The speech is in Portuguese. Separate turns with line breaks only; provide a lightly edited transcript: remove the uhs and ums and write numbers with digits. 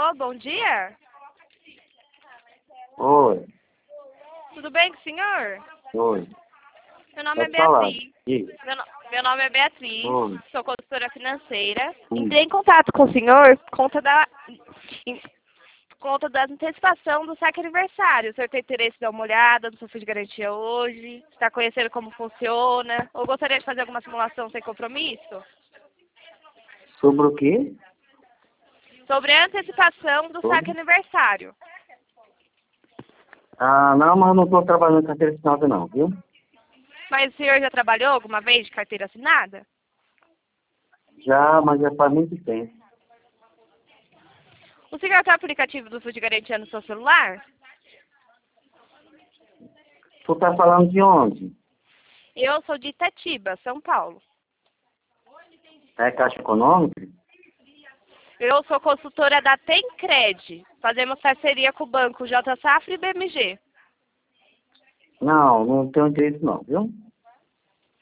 Alô, bom dia.
Oi,
Tudo bem com o senhor?
oi.
Meu nome é
Pode falar.
Beatriz.
Diga.
Meu nome é Beatriz,
Oi.
sou consultora financeira.
Hum.
Entrei em contato com o senhor por conta da antecipação do saque aniversário. O senhor tem interesse em dar uma olhada no seu fundo de garantia hoje? Está conhecendo como funciona? Ou gostaria de fazer alguma simulação sem compromisso?
Sobre o quê?
Sobre a antecipação do saque aniversário.
Ah, não, mas eu não estou trabalhando com carteira assinada não, viu?
Mas o senhor já trabalhou alguma vez de carteira assinada?
Já, mas já faz muito tempo.
O senhor tem o aplicativo do fundo de garantia no seu celular?
Tu tá falando de onde?
Eu sou de Itatiba, São Paulo.
É Caixa Econômica?
Eu sou consultora da Tencred. Fazemos parceria com o banco J Safra e BMG.
Não, não tenho interesse não, viu?